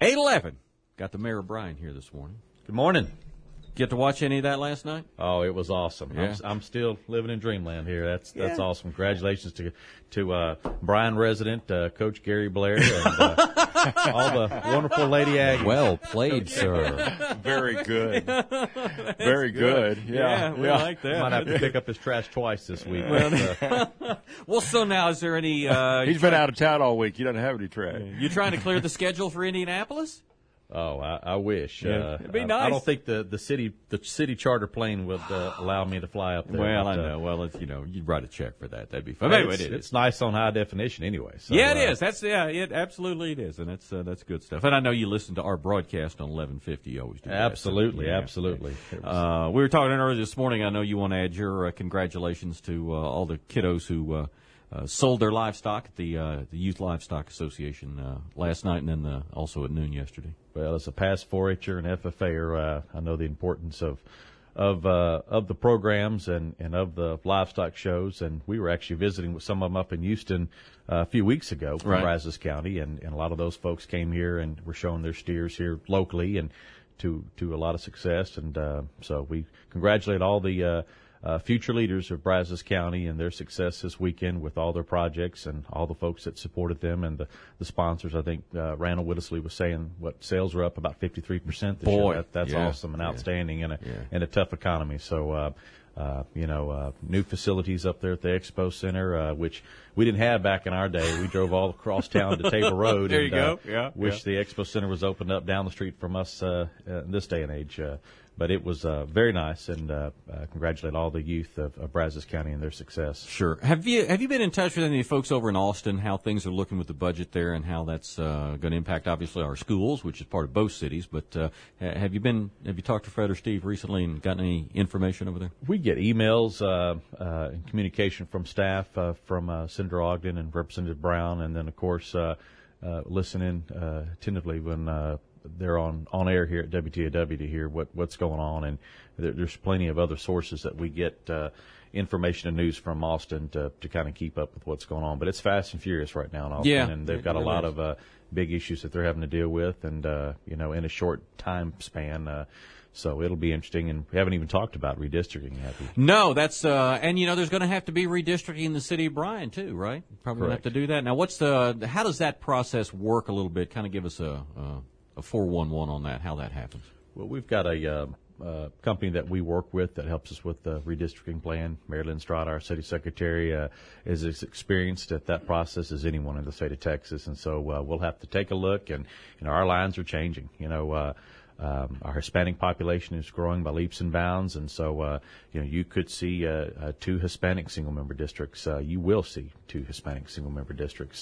8:11. Got the Mayor of Bryan here this morning. Good morning. Get to watch any of that last night? Oh, it was awesome. Yeah. I'm still living in dreamland here. That's awesome. Congratulations to Bryan resident Coach Gary Blair and all the wonderful Lady Aggies. Well played, sir. Very good. Very good. Yeah, we like that. Might have to pick up his trash twice this week. Well, so now is there any? He's been out of town all week. He doesn't have any track. You trying to clear the schedule for Indianapolis? Oh, I wish. It'd be nice. I don't think the city charter plane would allow me to fly up there. Well, but, I know. Well, you'd write a check for that. That'd be fun. But Anyway, it's nice on high definition anyway. So, yeah, it is. It absolutely it is, and that's good stuff. And I know you listen to our broadcast on 1150. You always do. Absolutely, that, so, absolutely. We were talking earlier this morning. I know you want to add your congratulations to all the kiddos who sold their livestock at the Youth Livestock Association last night, and then also at noon yesterday. Well, as a past 4-H'er and FFA'er, I know the importance of the programs and of the livestock shows, and we were actually visiting with some of them up in Houston a few weeks ago from Brazos County, and a lot of those folks came here and were showing their steers here locally, and to a lot of success, and so we congratulate all the future leaders of Brazos County and their success this weekend with all their projects and all the folks that supported them and the sponsors. I think Randall Whittisley was saying sales are up about 53% this year. That's awesome and outstanding in a tough economy. So, new facilities up there at the Expo Center, which we didn't have back in our day. We drove all across town to Tabor Road. There you go. Wish the Expo Center was opened up down the street from us in this day and age. But it was very nice, and congratulate all the youth of Brazos County and their success. Sure. Have you been in touch with any folks over in Austin, how things are looking with the budget there and how that's going to impact, obviously, our schools, which is part of both cities, but have you talked to Fred or Steve recently and gotten any information over there? We get emails and communication from staff from Senator Ogden and Representative Brown, and then, of course, listening attentively when they're on air here at WTAW to hear what's going on, and there's plenty of other sources that we get information and news from Austin to kind of keep up with what's going on. But it's fast and furious right now in Austin, and they've got a lot of big issues that they're having to deal with, and in a short time span. So it'll be interesting, and we haven't even talked about redistricting yet. No, that's and there's going to have to be redistricting in the city of Bryan too, right? Probably going to have to do that. Now, how does that process work a little bit? Kind of give us a 411 on that, how that happens. Well, we've got a company that we work with that helps us with the redistricting plan. Marilyn Strada, our city secretary, is as experienced at that process as anyone in the state of Texas, and so we'll have to take a look. And our lines are changing. Our Hispanic population is growing by leaps and bounds, and so you could see 2 Hispanic single-member districts. You will see 2 Hispanic single-member districts.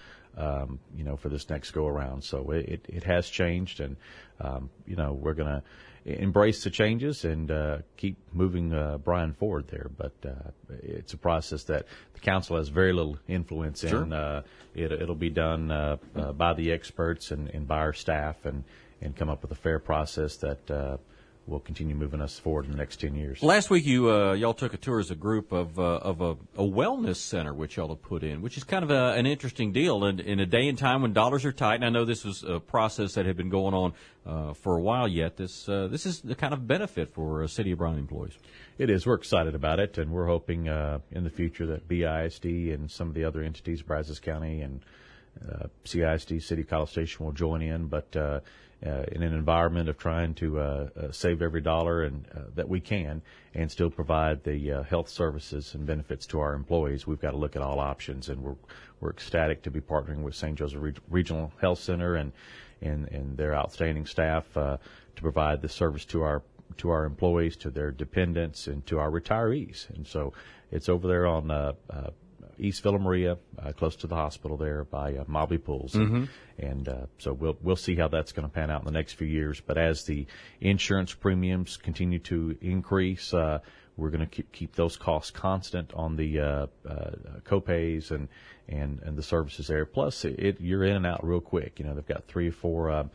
For this next go around. So it has changed, and, we're going to embrace the changes and keep moving Bryan forward there. But it's a process that the council has very little influence in. It'll be done by the experts and by our staff and come up with a fair process that will continue moving us forward in the next 10 years. Last week, y'all took a tour as a group of a wellness center, which y'all have put in, which is kind of an interesting deal. And in a day and time when dollars are tight, and I know this was a process that had been going on for a while yet, this is the kind of benefit for City of Bryan employees. It is. We're excited about it, and we're hoping in the future that BISD and some of the other entities, Brazos County and CISD, City College Station, will join in, but in an environment of trying to save every dollar and that we can and still provide the health services and benefits to our employees, we've got to look at all options, and we're ecstatic to be partnering with St. Joseph Regional Health Center and their outstanding staff to provide the service to our employees, to their dependents, and to our retirees. And so it's over there on East Villa Maria, close to the hospital there by Mobley Pools. And so we'll see how that's going to pan out in the next few years. But as the insurance premiums continue to increase, we're going to keep those costs constant on the co-pays and the services there. Plus, you're in and out real quick. They've got 3 or 4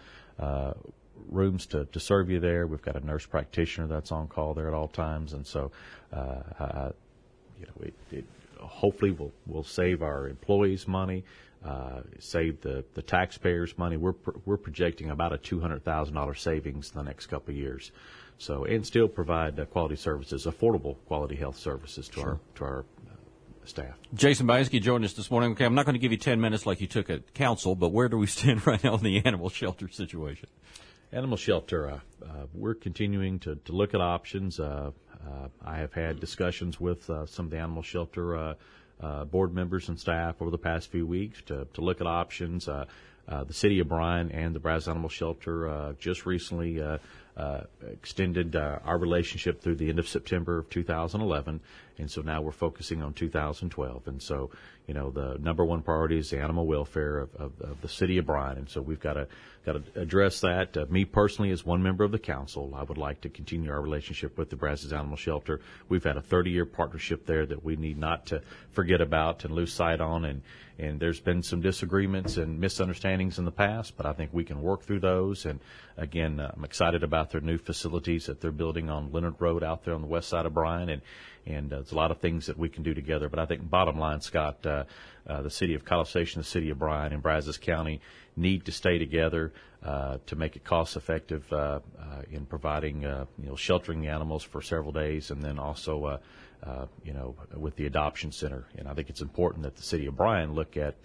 rooms to serve you there. We've got a nurse practitioner that's on call there at all times. And so, it hopefully we'll save our employees money. save the taxpayers money. We're projecting about a $200,000 savings in the next couple of years. So, and still provide quality services, affordable quality health services to our staff. Jason Bieske joined us this morning. Okay, I'm not going to give you 10 minutes like you took at council, but where do we stand right now on the animal shelter situation? Animal shelter, we're continuing to look at options. I have had discussions with some of the animal shelter board members and staff over the past few weeks to look at options. The City of Bryan and the Brazos Animal Shelter just recently extended our relationship through the end of September of 2011, and so now we're focusing on 2012. And so, the number one priority is the animal welfare of the City of Bryan, and so we've got to address that. Me personally, as one member of the council, I would like to continue our relationship with the Brazos Animal Shelter. We've had a 30-year partnership there that we need not to forget about and lose sight on, and there's been some disagreements and misunderstandings in the past, but I think we can work through those. And again, I'm excited about their new facilities that they're building on Leonard Road out there on the west side of Bryan, and there's a lot of things that we can do together. But I think bottom line, Scott, the City of College Station, the City of Bryan, and Brazos County need to stay together to make it cost effective in providing, sheltering the animals for several days, and then also with the adoption center. And I think it's important that the City of Bryan look at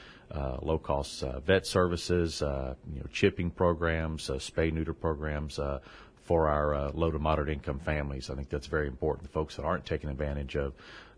low-cost vet services, chipping programs, spay-neuter programs for our low to moderate income families. I think that's very important. The folks that aren't taking advantage of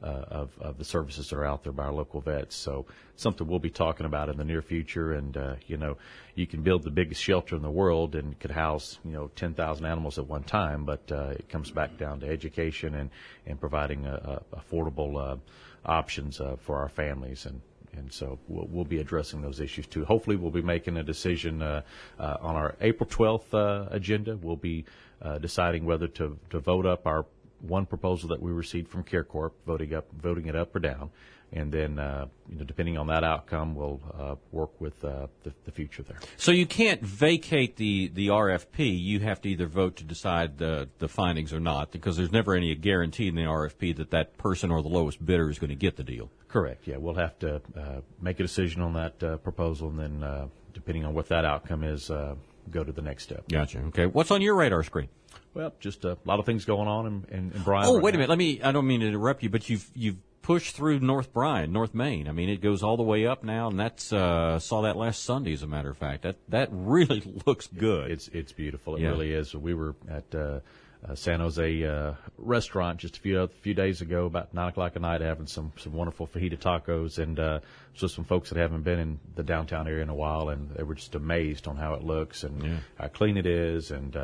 the services that are out there by our local vets. So something we'll be talking about in the near future. And you can build the biggest shelter in the world and could house 10,000 animals at one time, but it comes back down to education and providing affordable options for our families. And so we'll be addressing those issues too. Hopefully we'll be making a decision on our April 12th agenda. We'll be deciding whether to vote up our one proposal that we received from CareCorp, voting it up or down. And then, depending on that outcome, we'll work with the future there. So you can't vacate the RFP. You have to either vote to decide the findings or not, because there's never any guarantee in the RFP that person or the lowest bidder is going to get the deal. Correct. Yeah, we'll have to make a decision on that proposal, and then, depending on what that outcome is, go to the next step. Gotcha. Okay. What's on your radar screen? Well, just a lot of things going on in Bryan. Oh, wait a minute. I don't mean to interrupt you, but you've pushed through North Main. I mean, it goes all the way up now, and that's saw that last Sunday, as a matter of fact. That really looks good. It's beautiful. It really is. We were at San Jose restaurant just a few days ago, about 9 o'clock at night, having some wonderful fajita tacos, and so some folks that haven't been in the downtown area in a while, and they were just amazed on how it looks and how clean it is, and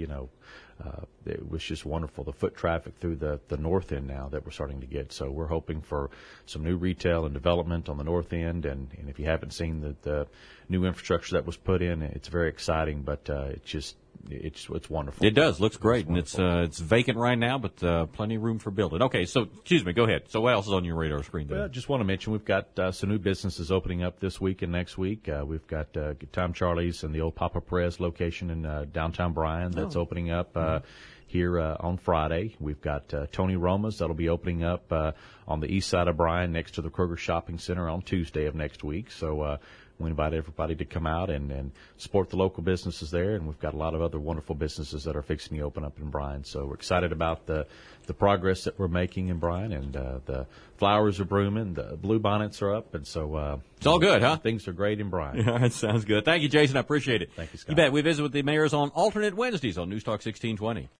it was just wonderful. The foot traffic through the north end now that we're starting to get. So we're hoping for some new retail and development on the north end. And if you haven't seen the new infrastructure that was put in, it's very exciting. But it's wonderful. It does. Looks great. And it's vacant right now, but plenty of room for building. Okay. So, excuse me. Go ahead. So what else is on your radar screen today? Well, just want to mention we've got some new businesses opening up this week and next week. We've got Good Time Charlie's and the old Papa Perez location in downtown Bryan that's opening up here on Friday. We've got Tony Roma's that'll be opening up on the east side of Bryan next to the Kroger Shopping Center on Tuesday of next week. So we invite everybody to come out and support the local businesses there, and we've got a lot of other wonderful businesses that are fixing to open up in Bryan. So we're excited about the progress that we're making in Bryan, and the flowers are blooming, the bluebonnets are up, and so it's all good, huh? Things are great in Bryan. Yeah, that sounds good. Thank you, Jason. I appreciate it. Thank you, Scott. You bet. We visit with the mayors on alternate Wednesdays on News Talk 1620.